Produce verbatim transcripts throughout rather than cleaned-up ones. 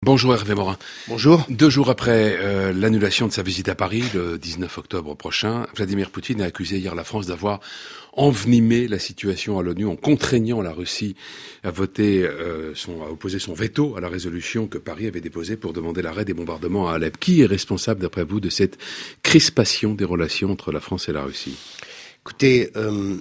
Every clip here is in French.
Bonjour Hervé Morin. Bonjour. Deux jours après euh, l'annulation de sa visite à Paris, le dix-neuf octobre prochain, Vladimir Poutine a accusé hier la France d'avoir envenimé la situation à l'ONU en contraignant la Russie à voter, euh, son, à opposer son veto à la résolution que Paris avait déposée pour demander l'arrêt des bombardements à Alep. Qui est responsable, d'après vous, de cette crispation des relations entre la France et la Russie ? Écoutez, euh,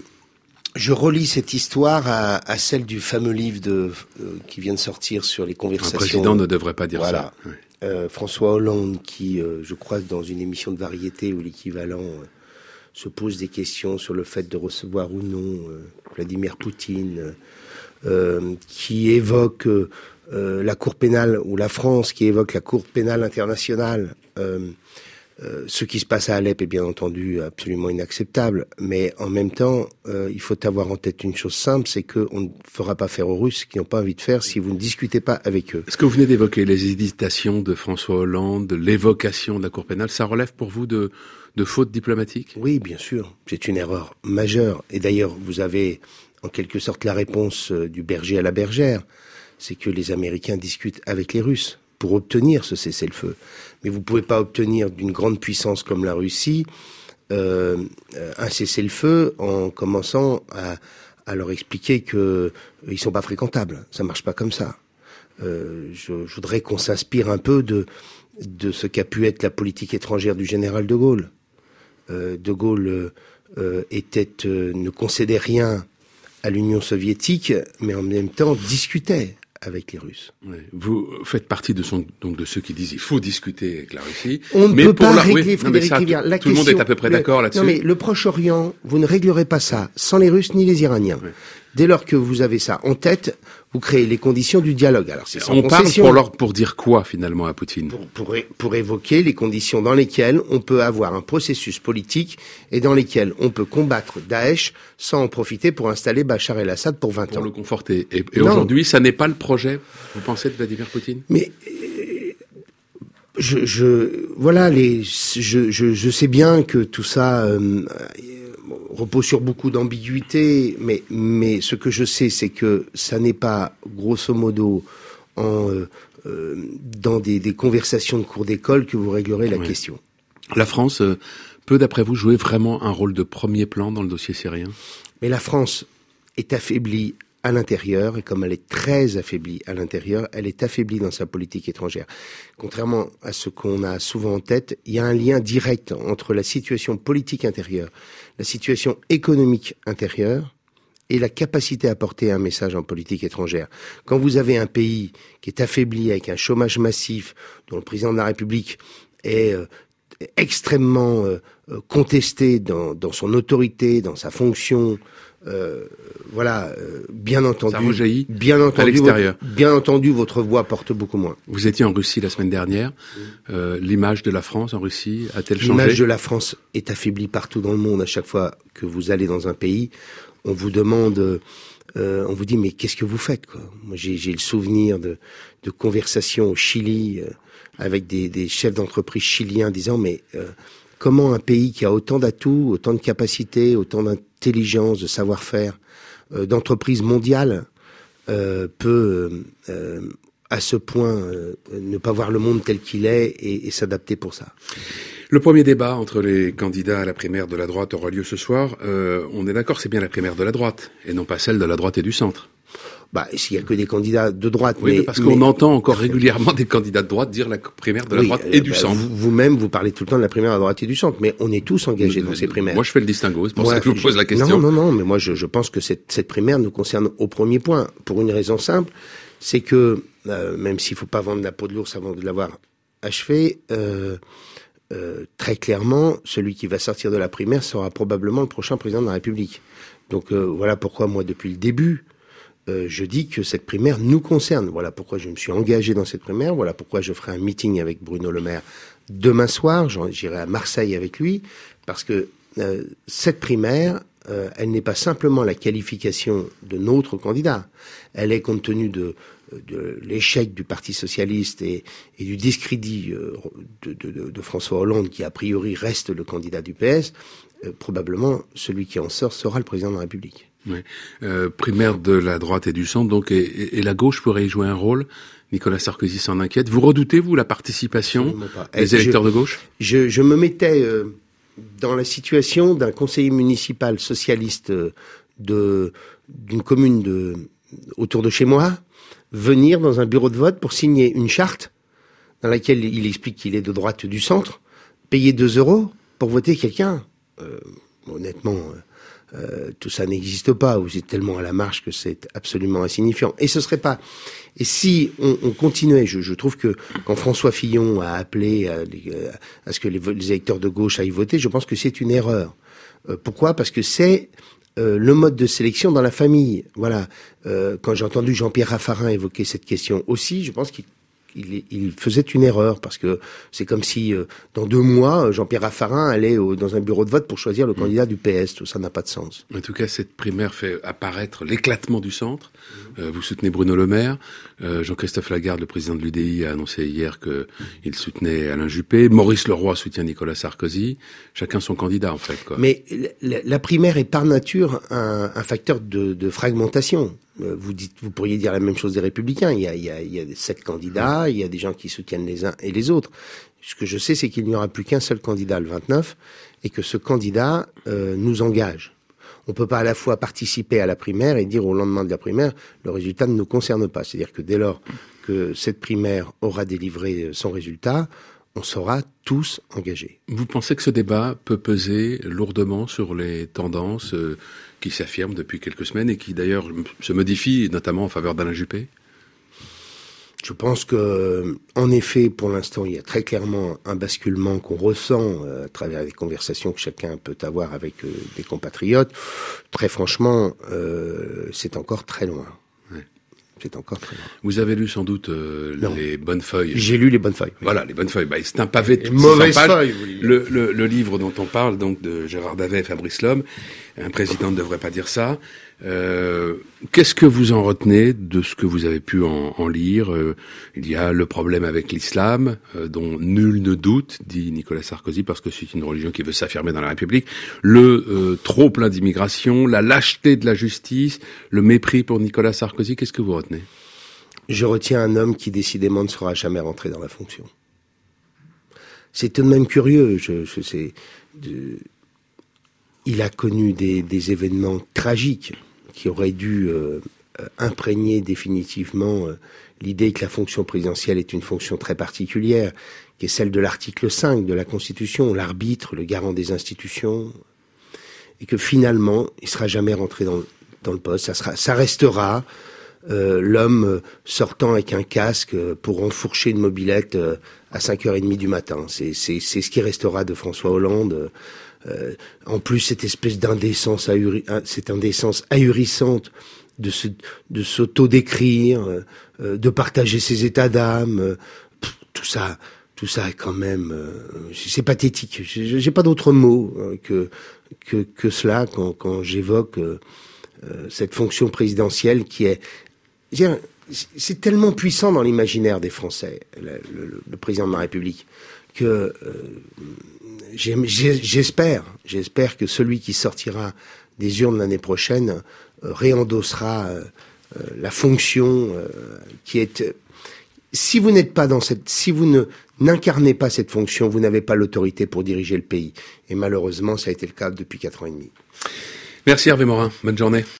je relis cette histoire à, à celle du fameux livre de, euh, qui vient de sortir sur les conversations. Un président ne devrait pas dire voilà. ça. Oui. Euh, François Hollande, qui, euh, je crois, dans une émission de variété ou l'équivalent, euh, se pose des questions sur le fait de recevoir ou non euh, Vladimir Poutine, euh, qui évoque euh, la Cour pénale, ou la France, qui évoque la Cour pénale internationale. Euh, Euh, ce qui se passe à Alep est bien entendu absolument inacceptable, mais en même temps, euh, il faut avoir en tête une chose simple, c'est qu'on ne fera pas faire aux Russes ce qu'ils n'ont pas envie de faire si vous ne discutez pas avec eux. Est-ce que vous venez d'évoquer les hésitations de François Hollande, l'évocation de la Cour pénale, ça relève pour vous de, de fautes diplomatiques ? Oui, bien sûr, c'est une erreur majeure. Et d'ailleurs, vous avez en quelque sorte la réponse du berger à la bergère, c'est que les Américains discutent avec les Russes pour obtenir ce cessez-le-feu. Mais vous ne pouvez pas obtenir d'une grande puissance comme la Russie euh, un cessez-le-feu en commençant à, à leur expliquer qu'ils ne sont pas fréquentables. Ça ne marche pas comme ça. Euh, je, je voudrais qu'on s'inspire un peu de, de ce qu'a pu être la politique étrangère du général de Gaulle. Euh, de Gaulle euh, était, euh, ne concédait rien à l'Union soviétique, mais en même temps discutait avec les Russes. Oui. Vous faites partie de, son, donc de ceux qui disent qu'il faut discuter avec la Russie. On ne mais peut pour pas la... régler, oui, Frédéric Rivière. La tout question, le monde est à peu près le, d'accord là-dessus. Non mais le Proche-Orient, vous ne réglerez pas ça sans les Russes ni les Iraniens. Oui. Dès lors que vous avez ça en tête, vous créez les conditions du dialogue. Alors c'est sans on concession. parle pour, leur, pour dire quoi finalement à Poutine ? pour, pour, pour évoquer les conditions dans lesquelles on peut avoir un processus politique et dans lesquelles on peut combattre Daesh sans en profiter pour installer Bachar el-Assad pour vingt pour ans. Pour le conforter. Et, et aujourd'hui, ça n'est pas le projet, vous pensez, de Vladimir Poutine ? Mais euh, je, je voilà les je, je, je sais bien que tout ça euh, repose sur beaucoup d'ambiguïté, mais, mais ce que je sais, c'est que ça n'est pas, grosso modo, en, euh, euh, dans des, des conversations de cours d'école que vous réglerez la oui. question. La France euh, peut, d'après vous, jouer vraiment un rôle de premier plan dans le dossier syrien ? Mais la France est affaiblie à l'intérieur, et comme elle est très affaiblie à l'intérieur, elle est affaiblie dans sa politique étrangère. Contrairement à ce qu'on a souvent en tête, il y a un lien direct entre la situation politique intérieure, la situation économique intérieure et la capacité à porter un message en politique étrangère. Quand vous avez un pays qui est affaibli avec un chômage massif, dont le président de la République est euh, extrêmement euh, contesté dans, dans son autorité, dans sa fonction, Euh, voilà, euh, bien entendu, ça rejaillit bien entendu, à l'extérieur. Votre, bien entendu, votre voix porte beaucoup moins. Vous étiez en Russie la semaine dernière. Euh, l'image de la France en Russie a-t-elle changé ? L'image de la France est affaiblie partout dans le monde. À chaque fois que vous allez dans un pays, on vous demande, euh, on vous dit mais qu'est-ce que vous faites quoi ? Moi, j'ai, j'ai le souvenir de, de conversations au Chili euh, avec des, des chefs d'entreprise chiliens disant mais euh, comment un pays qui a autant d'atouts, autant de capacités, autant d'intelligence, de savoir-faire, euh, d'entreprise mondiale, euh, peut euh, à ce point euh, ne pas voir le monde tel qu'il est et, et s'adapter pour ça. Le premier débat entre les candidats à la primaire de la droite aura lieu ce soir. Euh, on est d'accord, c'est bien la primaire de la droite, et non pas celle de la droite et du centre. Bah, s'il y a que des candidats de droite, oui, mais parce qu'on mais... entend encore régulièrement des candidats de droite dire la primaire de la oui, droite euh, et du bah, centre. Vous, vous-même, vous parlez tout le temps de la primaire à droite et du centre, mais on est tous engagés nous, dans ces primaires. Moi, je fais le distinguo, c'est pour moi, ça que je vous pose la question. Non, non, non, mais moi, je, je pense que cette, cette primaire nous concerne au premier point, pour une raison simple, c'est que euh, même s'il faut pas vendre la peau de l'ours avant de l'avoir achevé, euh, euh, très clairement, celui qui va sortir de la primaire sera probablement le prochain président de la République. Donc euh, voilà pourquoi moi, depuis le début, Euh, je dis que cette primaire nous concerne. Voilà pourquoi je me suis engagé dans cette primaire. Voilà pourquoi je ferai un meeting avec Bruno Le Maire demain soir. J'irai à Marseille avec lui. Parce que euh, cette primaire, euh, elle n'est pas simplement la qualification de notre candidat. Elle est, compte tenu de, de l'échec du Parti socialiste et, et du discrédit euh, de, de, de François Hollande, qui a priori reste le candidat du P S, euh, probablement celui qui en sort sera le président de la République. Oui. Euh, primaire de la droite et du centre, donc, et, et, et la gauche pourrait y jouer un rôle. Nicolas Sarkozy s'en inquiète. Vous redoutez, vous, la participation des électeurs je, de gauche? je, je me mettais euh, dans la situation d'un conseiller municipal socialiste de d'une commune de autour de chez moi, venir dans un bureau de vote pour signer une charte dans laquelle il explique qu'il est de droite du centre, payer deux euros pour voter quelqu'un. Euh, honnêtement... Euh, Euh, tout ça n'existe pas, vous êtes tellement à la marge que c'est absolument insignifiant. Et ce serait pas. Et si on, on continuait, je, je trouve que quand François Fillon a appelé à, à ce que les, les électeurs de gauche aillent voter, je pense que c'est une erreur. Euh, pourquoi ? Parce que c'est euh, le mode de sélection dans la famille. Voilà. Euh, quand j'ai entendu Jean-Pierre Raffarin évoquer cette question aussi, je pense qu'il Il, il faisait une erreur, parce que c'est comme si, euh, dans deux mois, Jean-Pierre Raffarin allait au, dans un bureau de vote pour choisir le candidat du P S. Tout ça n'a pas de sens. En tout cas, cette primaire fait apparaître l'éclatement du centre. Euh, vous soutenez Bruno Le Maire. Euh, Jean-Christophe Lagarde, le président de l'U D I, a annoncé hier qu'il soutenait Alain Juppé. Maurice Leroy soutient Nicolas Sarkozy. Chacun son candidat, en fait, quoi. Mais la, la primaire est par nature un, un facteur de, de fragmentation. Vous dites, vous pourriez dire la même chose des Républicains. Il y a, il y a, il y a sept candidats, il y a des gens qui soutiennent les uns et les autres. Ce que je sais, c'est qu'il n'y aura plus qu'un seul candidat, le vingt-neuf, et que ce candidat euh, nous engage. On peut pas à la fois participer à la primaire et dire au lendemain de la primaire, le résultat ne nous concerne pas. C'est-à-dire que dès lors que cette primaire aura délivré son résultat, on sera tous engagés. Vous pensez que ce débat peut peser lourdement sur les tendances euh, qui s'affirment depuis quelques semaines et qui d'ailleurs se modifient, notamment en faveur d'Alain Juppé ? Je pense que, en effet, pour l'instant, il y a très clairement un basculement qu'on ressent euh, à travers les conversations que chacun peut avoir avec euh, des compatriotes. Très franchement, euh, c'est encore très loin. Ouais. C'est encore très loin. Vous avez lu sans doute euh, les bonnes feuilles. J'ai lu les bonnes feuilles. Oui. Voilà, les bonnes feuilles. Bah, c'est un pavé de mauvaises feuilles. Vous le, le, le livre dont on parle, donc de Gérard Davet et Fabrice Lhomme. Un président ne devrait pas dire ça. Euh, qu'est-ce que vous en retenez de ce que vous avez pu en, en lire ? euh, Il y a le problème avec l'islam, euh, dont nul ne doute, dit Nicolas Sarkozy, parce que c'est une religion qui veut s'affirmer dans la République. Le euh, trop plein d'immigration, la lâcheté de la justice, le mépris pour Nicolas Sarkozy. Qu'est-ce que vous retenez ? Je retiens un homme qui décidément ne sera jamais rentré dans la fonction. C'est tout de même curieux. Je, je sais. De... Il a connu des, des événements tragiques qui auraient dû euh, imprégner définitivement euh, l'idée que la fonction présidentielle est une fonction très particulière, qui est celle de l'article cinq de la Constitution, l'arbitre, le garant des institutions, et que finalement, il sera jamais rentré dans, dans le poste. Ça sera, ça restera euh, l'homme sortant avec un casque pour enfourcher une mobilette euh, à cinq heures trente du matin. C'est, c'est, c'est ce qui restera de François Hollande. Euh, en plus, cette espèce d'indécence, ahuri, cette indécence ahurissante de, se, de s'auto-décrire, euh, de partager ses états d'âme, euh, pff, tout ça, tout ça est quand même, euh, c'est pathétique. J'ai, j'ai pas d'autre mot euh, que, que que cela quand, quand j'évoque euh, euh, cette fonction présidentielle qui est, c'est tellement puissant dans l'imaginaire des Français, le, le, le président de la République, que euh, J'espère, j'espère que celui qui sortira des urnes l'année prochaine euh, réendossera euh, euh, la fonction euh, qui est. Euh, si vous n'êtes pas dans cette, si vous ne n'incarnez pas cette fonction, vous n'avez pas l'autorité pour diriger le pays. Et malheureusement, ça a été le cas depuis quatre ans et demi. Merci Hervé Morin. Bonne journée.